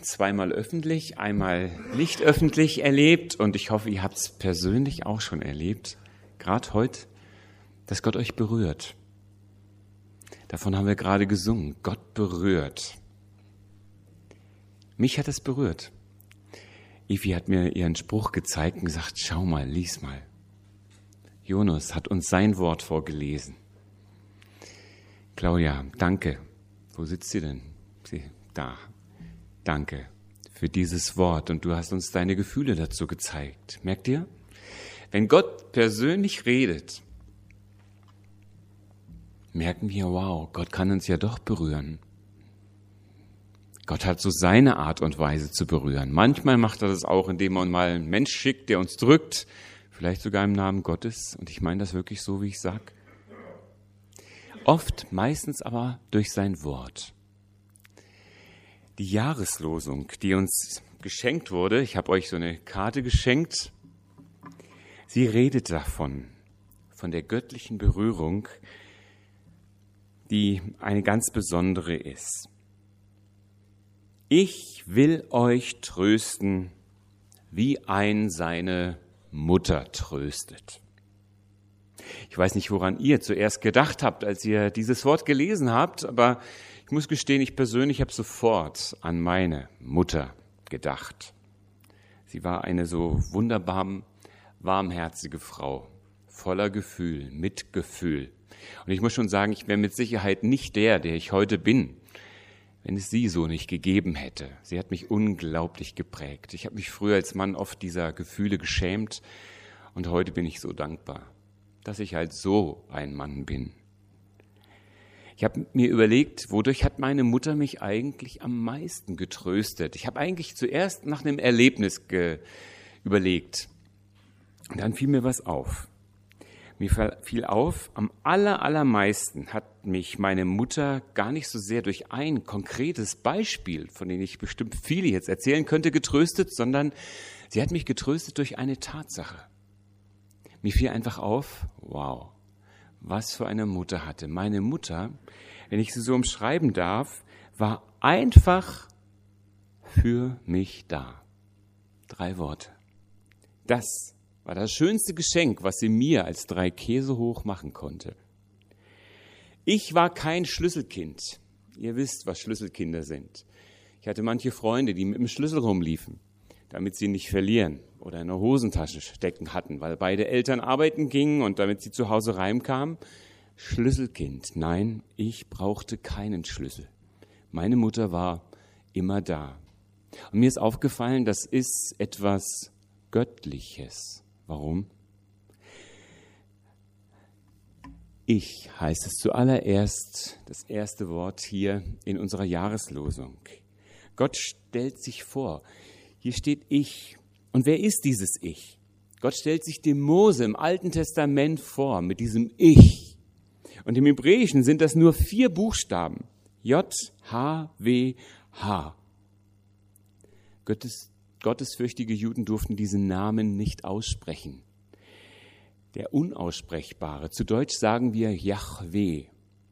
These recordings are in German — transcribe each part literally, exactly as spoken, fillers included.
zweimal öffentlich, einmal nicht öffentlich erlebt und ich hoffe, ihr habt es persönlich auch schon erlebt, gerade heute, dass Gott euch berührt. Davon haben wir gerade gesungen, Gott berührt. Mich hat es berührt. Evi hat mir ihren Spruch gezeigt und gesagt, schau mal, lies mal. Jonas hat uns sein Wort vorgelesen. Claudia, danke. Wo sitzt sie denn? Sie, da. Danke für dieses Wort und du hast uns deine Gefühle dazu gezeigt. Merkt ihr? Wenn Gott persönlich redet, merken wir, wow, Gott kann uns ja doch berühren. Gott hat so seine Art und Weise zu berühren. Manchmal macht er das auch, indem er mal einen Mensch schickt, der uns drückt, vielleicht sogar im Namen Gottes. Und ich meine das wirklich so, wie ich sage. Oft, meistens aber durch sein Wort. Die Jahreslosung, die uns geschenkt wurde, ich habe euch so eine Karte geschenkt, sie redet davon, von der göttlichen Berührung, die eine ganz besondere ist. Ich will euch trösten, wie ein seine Mutter tröstet. Ich weiß nicht, woran ihr zuerst gedacht habt, als ihr dieses Wort gelesen habt, aber ich muss gestehen, ich persönlich habe sofort an meine Mutter gedacht. Sie war eine so wunderbar warmherzige Frau, voller Gefühl, Mitgefühl. Und ich muss schon sagen, ich wäre mit Sicherheit nicht der, der ich heute bin, wenn es sie so nicht gegeben hätte. Sie hat mich unglaublich geprägt. Ich habe mich früher als Mann oft dieser Gefühle geschämt und heute bin ich so dankbar, dass ich halt so ein Mann bin. Ich habe mir überlegt, wodurch hat meine Mutter mich eigentlich am meisten getröstet? Ich habe eigentlich zuerst nach einem Erlebnis ge- überlegt. Und dann fiel mir was auf. Mir fiel auf, am aller, allermeisten hat mich meine Mutter gar nicht so sehr durch ein konkretes Beispiel, von dem ich bestimmt viele jetzt erzählen könnte, getröstet, sondern sie hat mich getröstet durch eine Tatsache. Mir fiel einfach auf, wow, was für eine Mutter hatte. Meine Mutter, wenn ich sie so umschreiben darf, war einfach für mich da. Drei Worte. Das war das schönste Geschenk, was sie mir als drei Käse hoch machen konnte. Ich war kein Schlüsselkind. Ihr wisst, was Schlüsselkinder sind. Ich hatte manche Freunde, die mit dem Schlüssel rumliefen, damit sie ihn nicht verlieren oder in der Hosentasche stecken hatten, weil beide Eltern arbeiten gingen und damit sie zu Hause heimkamen. Schlüsselkind. Nein, ich brauchte keinen Schlüssel. Meine Mutter war immer da. Und mir ist aufgefallen, das ist etwas Göttliches. Warum? Ich heißt es zuallererst, das erste Wort hier in unserer Jahreslosung. Gott stellt sich vor. Hier steht ich. Und wer ist dieses Ich? Gott stellt sich dem Mose im Alten Testament vor mit diesem Ich. Und im Hebräischen sind das nur vier Buchstaben. J, H, W, H. Gottes Gottesfürchtige Juden durften diesen Namen nicht aussprechen. Der Unaussprechbare, zu Deutsch sagen wir Jahwe.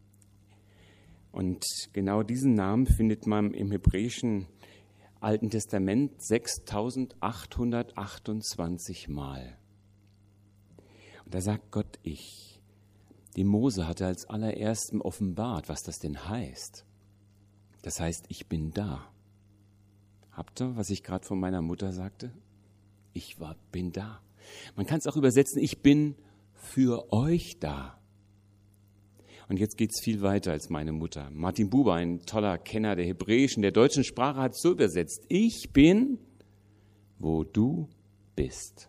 Und genau diesen Namen findet man im hebräischen Alten Testament sechstausendachthundertachtundzwanzig Mal. Und da sagt Gott ich. Dem Mose hatte als allererstem offenbart, was das denn heißt. Das heißt, ich bin da. Habt ihr, was ich gerade von meiner Mutter sagte? Ich war, bin da. Man kann es auch übersetzen, ich bin für euch da. Und jetzt geht es viel weiter als meine Mutter. Martin Buber, ein toller Kenner der hebräischen, der deutschen Sprache, hat es so übersetzt. Ich bin, wo du bist.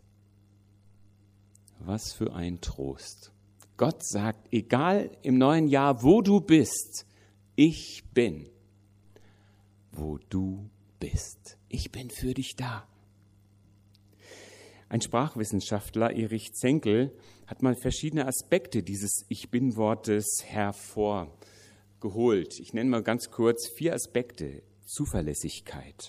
Was für ein Trost. Gott sagt, egal im neuen Jahr, wo du bist, ich bin, wo du bist. bist. Ich bin für dich da. Ein Sprachwissenschaftler, Erich Zenkel, hat mal verschiedene Aspekte dieses Ich-Bin-Wortes hervorgeholt. Ich nenne mal ganz kurz vier Aspekte. Zuverlässigkeit.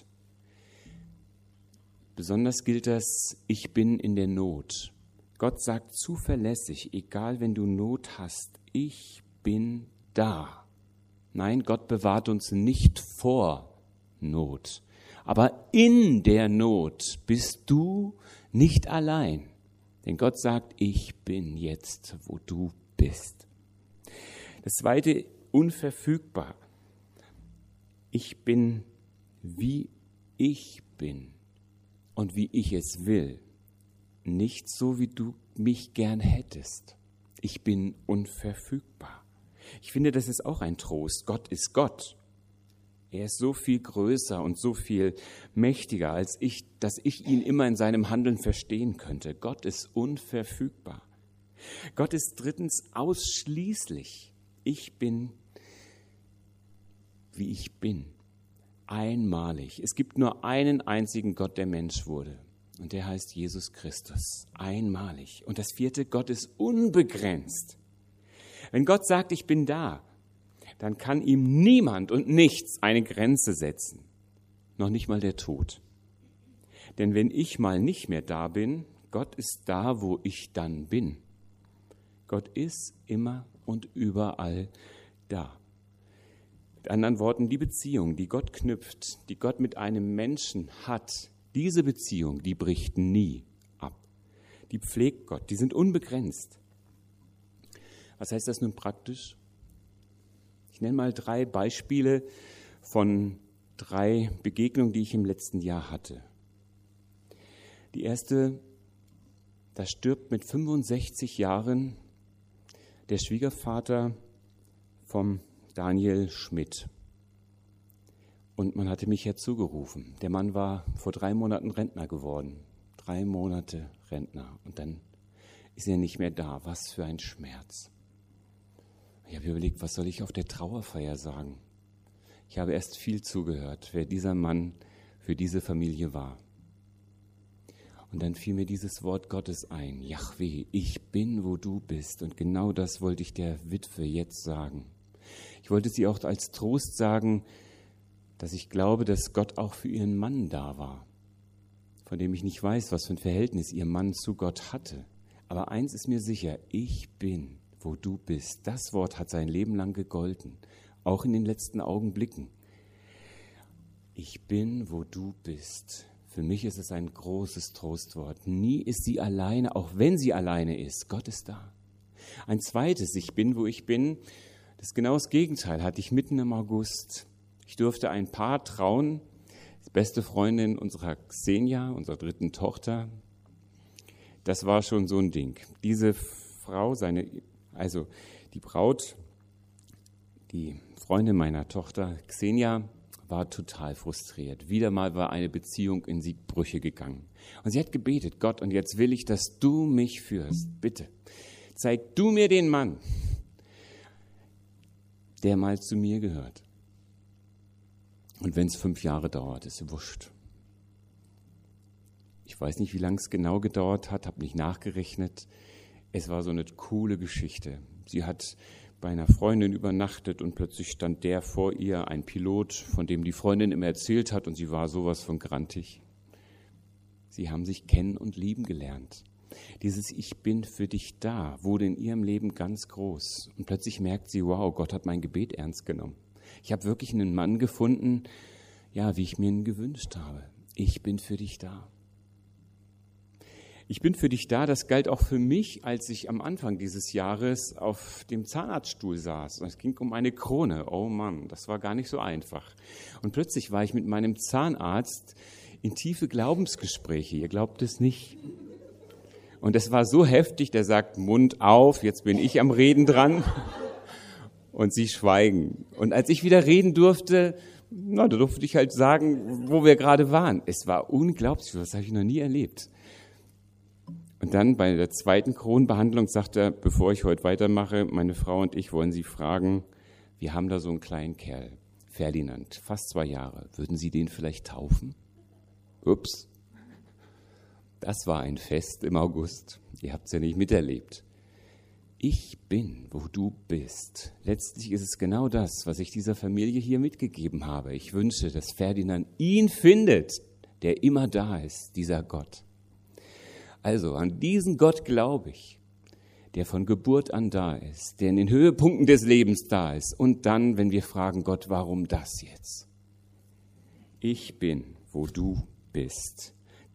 Besonders gilt das, ich bin in der Not. Gott sagt zuverlässig, egal wenn du Not hast, ich bin da. Nein, Gott bewahrt uns nicht vor Not, Aber in der Not bist du nicht allein. Denn Gott sagt, ich bin jetzt, wo du bist. Das zweite, unverfügbar. Ich bin, wie ich bin und wie ich es will. Nicht so, wie du mich gern hättest. Ich bin unverfügbar. Ich finde, das ist auch ein Trost. Gott ist Gott. Er ist so viel größer und so viel mächtiger, als ich, dass ich ihn immer in seinem Handeln verstehen könnte. Gott ist unverfügbar. Gott ist drittens ausschließlich. Ich bin, wie ich bin. Einmalig. Es gibt nur einen einzigen Gott, der Mensch wurde. Und der heißt Jesus Christus. Einmalig. Und das vierte, Gott ist unbegrenzt. Wenn Gott sagt, ich bin da, dann kann ihm niemand und nichts eine Grenze setzen. Noch nicht mal der Tod. Denn wenn ich mal nicht mehr da bin, Gott ist da, wo ich dann bin. Gott ist immer und überall da. Mit anderen Worten, die Beziehung, die Gott knüpft, die Gott mit einem Menschen hat, diese Beziehung, die bricht nie ab. Die pflegt Gott, die sind unbegrenzt. Was heißt das nun praktisch? Ich nenne mal drei Beispiele von drei Begegnungen, die ich im letzten Jahr hatte. Die erste, da stirbt mit fünfundsechzig Jahren der Schwiegervater vom Daniel Schmidt. Und man hatte mich herzugerufen. Der Mann war vor drei Monaten Rentner geworden. Drei Monate Rentner. Und dann ist er nicht mehr da. Was für ein Schmerz. Ich habe überlegt, was soll ich auf der Trauerfeier sagen? Ich habe erst viel zugehört, wer dieser Mann für diese Familie war. Und dann fiel mir dieses Wort Gottes ein. Jahwe, ich bin, wo du bist. Und genau das wollte ich der Witwe jetzt sagen. Ich wollte sie auch als Trost sagen, dass ich glaube, dass Gott auch für ihren Mann da war, von dem ich nicht weiß, was für ein Verhältnis ihr Mann zu Gott hatte. Aber eins ist mir sicher, ich bin, wo du bist. Das Wort hat sein Leben lang gegolten, auch in den letzten Augenblicken. Ich bin, wo du bist. Für mich ist es ein großes Trostwort. Nie ist sie alleine, auch wenn sie alleine ist. Gott ist da. Ein zweites, ich bin, wo ich bin, das genau das Gegenteil hatte ich mitten im August. Ich durfte ein Paar trauen, die beste Freundin unserer Xenia, unserer dritten Tochter. Das war schon so ein Ding. Diese Frau, seine, also die Braut, die Freundin meiner Tochter Xenia, war total frustriert. Wieder mal war eine Beziehung in sie Brüche gegangen. Und sie hat gebetet, Gott, und jetzt will ich, dass du mich führst. Bitte, zeig du mir den Mann, der mal zu mir gehört. Und wenn es fünf Jahre dauert, ist wurscht. Ich weiß nicht, wie lange es genau gedauert hat, habe nicht nachgerechnet. Es war so eine coole Geschichte. Sie hat bei einer Freundin übernachtet und plötzlich stand der vor ihr, ein Pilot, von dem die Freundin immer erzählt hat, und sie war sowas von grantig. Sie haben sich kennen und lieben gelernt. Dieses Ich bin für dich da wurde in ihrem Leben ganz groß. Und plötzlich merkt sie, wow, Gott hat mein Gebet ernst genommen. Ich habe wirklich einen Mann gefunden, ja, wie ich mir ihn gewünscht habe. Ich bin für dich da. Ich bin für dich da, das galt auch für mich, als ich am Anfang dieses Jahres auf dem Zahnarztstuhl saß. Es ging um eine Krone. Oh Mann, das war gar nicht so einfach. Und plötzlich war ich mit meinem Zahnarzt in tiefe Glaubensgespräche. Ihr glaubt es nicht. Und es war so heftig, der sagt, Mund auf, jetzt bin ich am Reden dran. Und sie schweigen. Und als ich wieder reden durfte, na, da durfte ich halt sagen, wo wir gerade waren. Es war unglaublich, das habe ich noch nie erlebt. Und dann bei der zweiten Kronenbehandlung sagt er, bevor ich heute weitermache, meine Frau und ich wollen Sie fragen, wir haben da so einen kleinen Kerl, Ferdinand, fast zwei Jahre. Würden Sie den vielleicht taufen? Ups. Das war ein Fest im August. Ihr habt es ja nicht miterlebt. Ich bin, wo du bist. Letztlich ist es genau das, was ich dieser Familie hier mitgegeben habe. Ich wünsche, dass Ferdinand ihn findet, der immer da ist, dieser Gott. Also an diesen Gott glaube ich, der von Geburt an da ist, der in den Höhepunkten des Lebens da ist. Und dann, wenn wir fragen, Gott, warum das jetzt? Ich bin, wo du bist.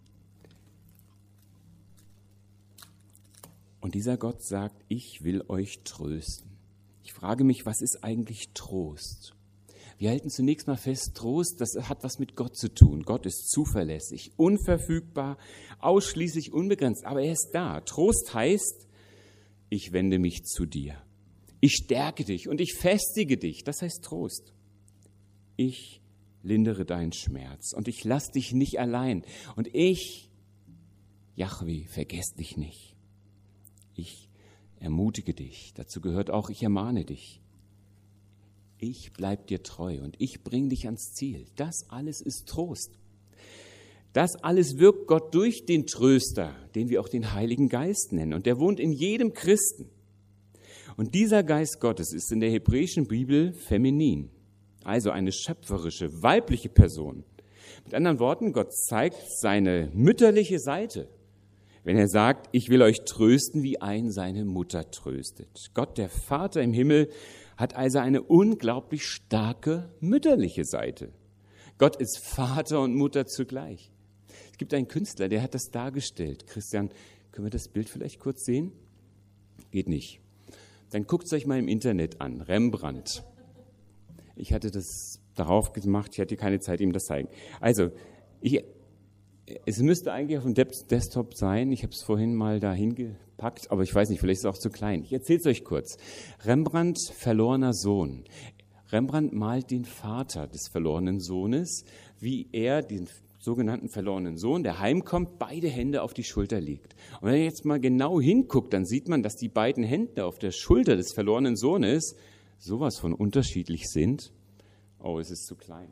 Und dieser Gott sagt, ich will euch trösten. Ich frage mich, was ist eigentlich Trost? Wir halten zunächst mal fest, Trost, das hat was mit Gott zu tun. Gott ist zuverlässig, unverfügbar, ausschließlich unbegrenzt, aber er ist da. Trost heißt, ich wende mich zu dir. Ich stärke dich und ich festige dich. Das heißt Trost. Ich lindere deinen Schmerz und ich lass dich nicht allein. Und ich, Jahwe, vergess dich nicht. Ich ermutige dich. Dazu gehört auch, ich ermahne dich. Ich bleib dir treu und ich bring dich ans Ziel. Das alles ist Trost. Das alles wirkt Gott durch den Tröster, den wir auch den Heiligen Geist nennen. Und der wohnt in jedem Christen. Und dieser Geist Gottes ist in der hebräischen Bibel feminin, also eine schöpferische, weibliche Person. Mit anderen Worten, Gott zeigt seine mütterliche Seite, wenn er sagt, ich will euch trösten, wie ein seine Mutter tröstet. Gott, der Vater im Himmel, hat also eine unglaublich starke mütterliche Seite. Gott ist Vater und Mutter zugleich. Es gibt einen Künstler, der hat das dargestellt. Christian, können wir das Bild vielleicht kurz sehen? Geht nicht. Dann guckt es euch mal im Internet an. Rembrandt. Ich hatte das darauf gemacht, ich hatte keine Zeit, ihm das zu zeigen. Also, ich, es müsste eigentlich auf dem Desktop sein. Ich habe es vorhin mal da hingepackt, aber ich weiß nicht, vielleicht ist es auch zu klein. Ich erzähle es euch kurz. Rembrandt, verlorener Sohn. Rembrandt malt den Vater des verlorenen Sohnes, wie er den sogenannten verlorenen Sohn, der heimkommt, beide Hände auf die Schulter legt. Und wenn ihr jetzt mal genau hinguckt, dann sieht man, dass die beiden Hände auf der Schulter des verlorenen Sohnes sowas von unterschiedlich sind. Oh, es ist zu klein.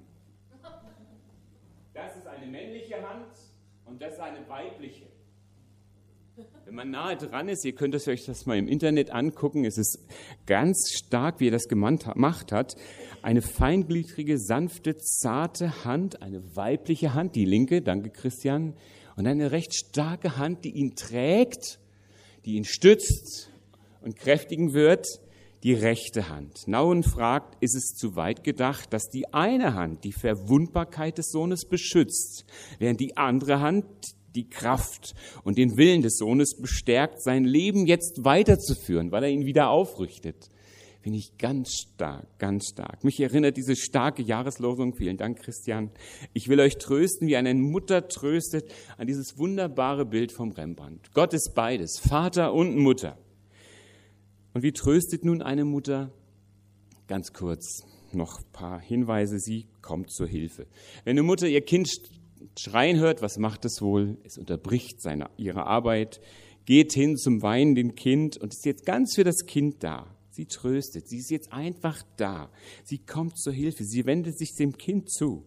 Das ist eine männliche Hand und das ist eine weibliche. Wenn man nahe dran ist, ihr könnt es euch das mal im Internet angucken, es ist ganz stark, wie er das gemacht hat. Eine feingliedrige, sanfte, zarte Hand, eine weibliche Hand, die linke, danke Christian, und eine recht starke Hand, die ihn trägt, die ihn stützt und kräftigen wird, die rechte Hand. Nauen fragt, ist es zu weit gedacht, dass die eine Hand die Verwundbarkeit des Sohnes beschützt, während die andere Hand die Kraft und den Willen des Sohnes bestärkt, sein Leben jetzt weiterzuführen, weil er ihn wieder aufrichtet. Finde ich ganz stark, ganz stark. Mich erinnert diese starke Jahreslosung, vielen Dank Christian, ich will euch trösten, wie eine Mutter tröstet, an dieses wunderbare Bild vom Rembrandt. Gott ist beides, Vater und Mutter. Und wie tröstet nun eine Mutter? Ganz kurz noch ein paar Hinweise, sie kommt zur Hilfe. Wenn eine Mutter ihr Kind schreien hört, was macht es wohl? Es unterbricht seine, ihre Arbeit, geht hin zum weinenden Kind und ist jetzt ganz für das Kind da. Sie tröstet, sie ist jetzt einfach da. Sie kommt zur Hilfe, sie wendet sich dem Kind zu.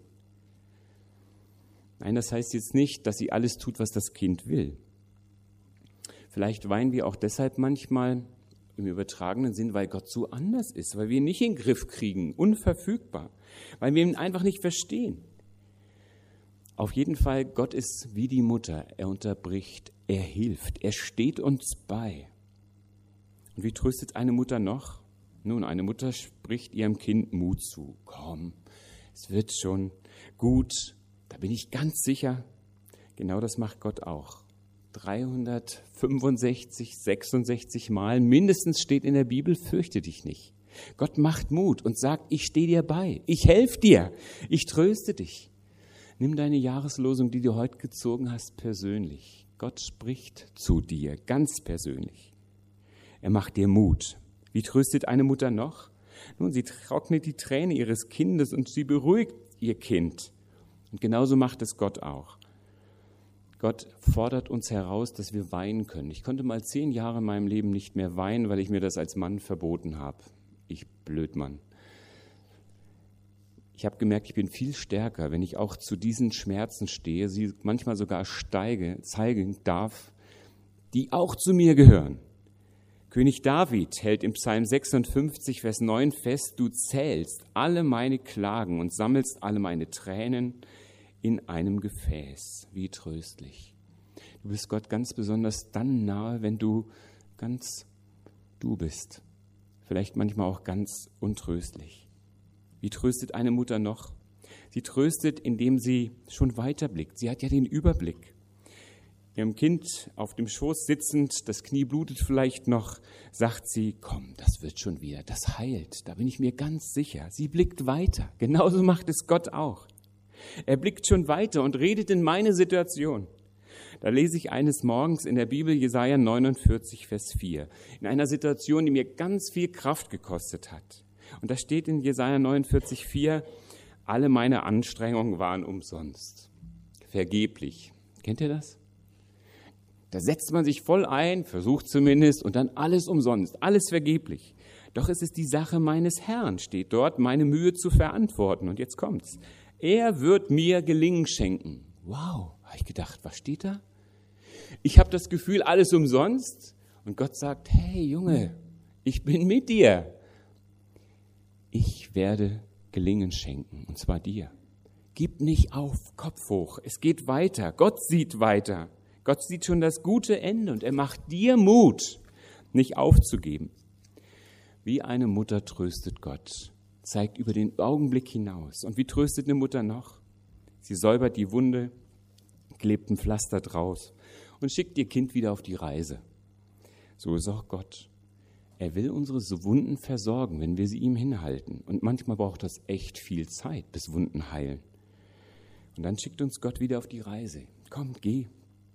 Nein, das heißt jetzt nicht, dass sie alles tut, was das Kind will. Vielleicht weinen wir auch deshalb manchmal im übertragenen Sinn, weil Gott so anders ist, weil wir ihn nicht in den Griff kriegen, unverfügbar, weil wir ihn einfach nicht verstehen. Auf jeden Fall, Gott ist wie die Mutter. Er unterbricht, er hilft, er steht uns bei. Und wie tröstet eine Mutter noch? Nun, eine Mutter spricht ihrem Kind Mut zu. Komm, es wird schon gut, da bin ich ganz sicher. Genau das macht Gott auch. dreihundertfünfundsechzig, sechsundsechzig Mal mindestens steht in der Bibel, fürchte dich nicht. Gott macht Mut und sagt, ich stehe dir bei, ich helfe dir, ich tröste dich. Nimm deine Jahreslosung, die du heute gezogen hast, persönlich. Gott spricht zu dir, ganz persönlich. Er macht dir Mut. Wie tröstet eine Mutter noch? Nun, sie trocknet die Tränen ihres Kindes und sie beruhigt ihr Kind. Und genauso macht es Gott auch. Gott fordert uns heraus, dass wir weinen können. Ich konnte mal zehn Jahre in meinem Leben nicht mehr weinen, weil ich mir das als Mann verboten habe. Ich Blödmann. Ich habe gemerkt, ich bin viel stärker, wenn ich auch zu diesen Schmerzen stehe, sie manchmal sogar steige, zeigen darf, die auch zu mir gehören. König David hält im Psalm sechsundfünfzig, Vers neun fest, du zählst alle meine Klagen und sammelst alle meine Tränen in einem Gefäß. Wie tröstlich. Du bist Gott ganz besonders dann nahe, wenn du ganz du bist. Vielleicht manchmal auch ganz untröstlich. Wie tröstet eine Mutter noch? Sie tröstet, indem sie schon weiterblickt. Sie hat ja den Überblick. Ihrem Kind auf dem Schoß sitzend, das Knie blutet vielleicht noch, sagt sie, komm, das wird schon wieder, das heilt, da bin ich mir ganz sicher. Sie blickt weiter, genauso macht es Gott auch. Er blickt schon weiter und redet in meine Situation. Da lese ich eines Morgens in der Bibel Jesaja neunundvierzig, Vers vier, in einer Situation, die mir ganz viel Kraft gekostet hat. Und da steht in Jesaja neunundvierzig, vier, alle meine Anstrengungen waren umsonst, vergeblich. Kennt ihr das? Da setzt man sich voll ein, versucht zumindest, und dann alles umsonst, alles vergeblich. Doch es ist die Sache meines Herrn, steht dort, meine Mühe zu verantworten. Und jetzt kommt's. Er wird mir Gelingen schenken. Wow, habe ich gedacht, was steht da? Ich habe das Gefühl, alles umsonst. Und Gott sagt, hey Junge, ich bin mit dir. Ich werde Gelingen schenken, und zwar dir. Gib nicht auf, Kopf hoch, es geht weiter. Gott sieht weiter. Gott sieht schon das gute Ende und er macht dir Mut, nicht aufzugeben. Wie eine Mutter tröstet Gott, zeigt über den Augenblick hinaus. Und wie tröstet eine Mutter noch? Sie säubert die Wunde, klebt ein Pflaster draus und schickt ihr Kind wieder auf die Reise. So ist auch Gott. Er will unsere Wunden versorgen, wenn wir sie ihm hinhalten. Und manchmal braucht das echt viel Zeit, bis Wunden heilen. Und dann schickt uns Gott wieder auf die Reise. Komm, geh.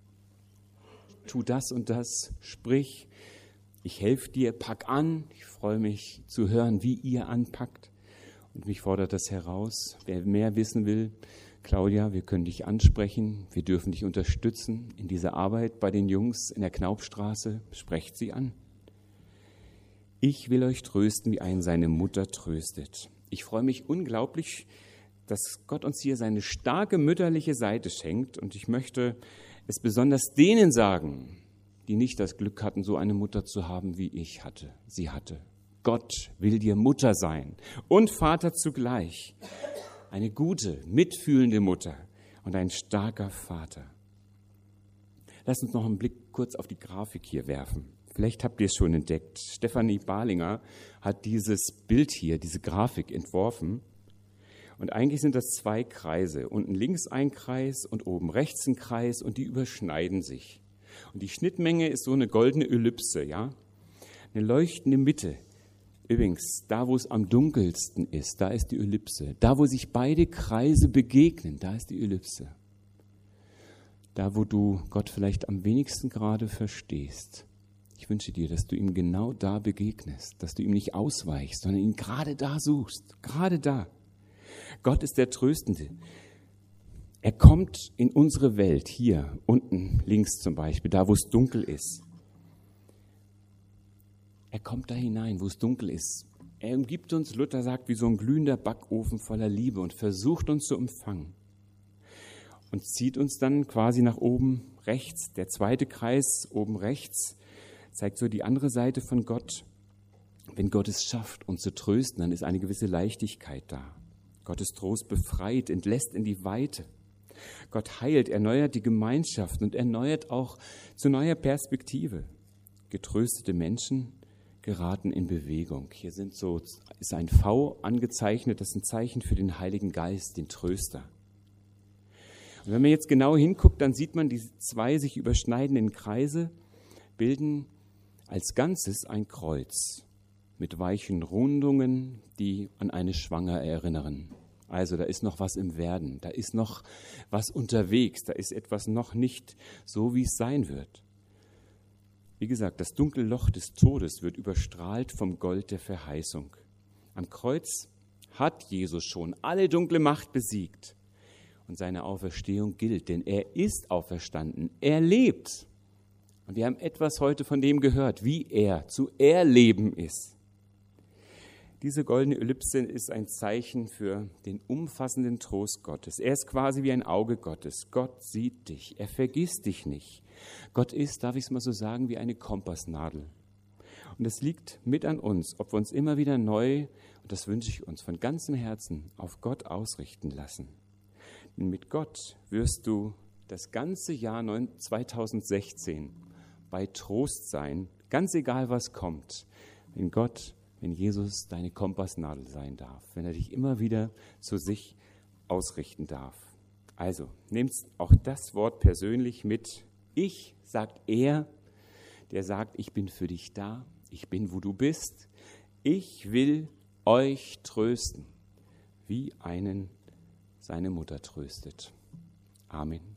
Tu das und das, sprich, ich helfe dir, pack an. Ich freue mich zu hören, wie ihr anpackt. Und mich fordert das heraus. Wer mehr wissen will, Claudia, wir können dich ansprechen. Wir dürfen dich unterstützen in dieser Arbeit bei den Jungs in der Knaupstraße. Sprecht sie an. Ich will euch trösten, wie einen seine Mutter tröstet. Ich freue mich unglaublich, dass Gott uns hier seine starke mütterliche Seite schenkt. Und ich möchte es besonders denen sagen, die nicht das Glück hatten, so eine Mutter zu haben, wie ich hatte, sie hatte. Gott will dir Mutter sein und Vater zugleich. Eine gute, mitfühlende Mutter und ein starker Vater. Lass uns noch einen Blick kurz auf die Grafik hier werfen. Vielleicht habt ihr es schon entdeckt. Stefanie Balinger hat dieses Bild hier, diese Grafik entworfen. Und eigentlich sind das zwei Kreise. Unten links ein Kreis und oben rechts ein Kreis und die überschneiden sich. Und die Schnittmenge ist so eine goldene Ellipse, ja? Eine leuchtende Mitte. Übrigens, da wo es am dunkelsten ist, da ist die Ellipse. Da wo sich beide Kreise begegnen, da ist die Ellipse. Da wo du Gott vielleicht am wenigsten gerade verstehst. Ich wünsche dir, dass du ihm genau da begegnest, dass du ihm nicht ausweichst, sondern ihn gerade da suchst, gerade da. Gott ist der Tröstende. Er kommt in unsere Welt, hier unten links zum Beispiel, da wo es dunkel ist. Er kommt da hinein, wo es dunkel ist. Er umgibt uns, Luther sagt, wie so ein glühender Backofen voller Liebe und versucht uns zu umfangen. Und zieht uns dann quasi nach oben rechts. Der zweite Kreis oben rechts zeigt so die andere Seite von Gott. Wenn Gott es schafft, uns zu trösten, dann ist eine gewisse Leichtigkeit da. Gottes Trost befreit, entlässt in die Weite. Gott heilt, erneuert die Gemeinschaft und erneuert auch zu neuer Perspektive. Getröstete Menschen geraten in Bewegung. Hier sind so, ist ein V angezeichnet, das ist ein Zeichen für den Heiligen Geist, den Tröster. Und wenn man jetzt genau hinguckt, dann sieht man, diese zwei sich überschneidenden Kreise bilden als Ganzes ein Kreuz mit weichen Rundungen, die an eine Schwanger erinnern. Also da ist noch was im Werden, da ist noch was unterwegs, da ist etwas noch nicht so, wie es sein wird. Wie gesagt, das dunkle Loch des Todes wird überstrahlt vom Gold der Verheißung. Am Kreuz hat Jesus schon alle dunkle Macht besiegt. Und seine Auferstehung gilt, denn er ist auferstanden, er lebt. Und wir haben etwas heute von dem gehört, wie er zu erleben ist. Diese goldene Ellipse ist ein Zeichen für den umfassenden Trost Gottes. Er ist quasi wie ein Auge Gottes. Gott sieht dich, er vergisst dich nicht. Gott ist, darf ich es mal so sagen, wie eine Kompassnadel. Und es liegt mit an uns, ob wir uns immer wieder neu, und das wünsche ich uns von ganzem Herzen, auf Gott ausrichten lassen. Denn mit Gott wirst du das ganze Jahr zweitausendsechzehn bei Trost sein, ganz egal was kommt, wenn Gott, wenn Jesus deine Kompassnadel sein darf, wenn er dich immer wieder zu sich ausrichten darf. Also, nehmt auch das Wort persönlich mit. Ich, sagt er, der sagt, ich bin für dich da, ich bin, wo du bist. Ich will euch trösten, wie einen seine Mutter tröstet. Amen.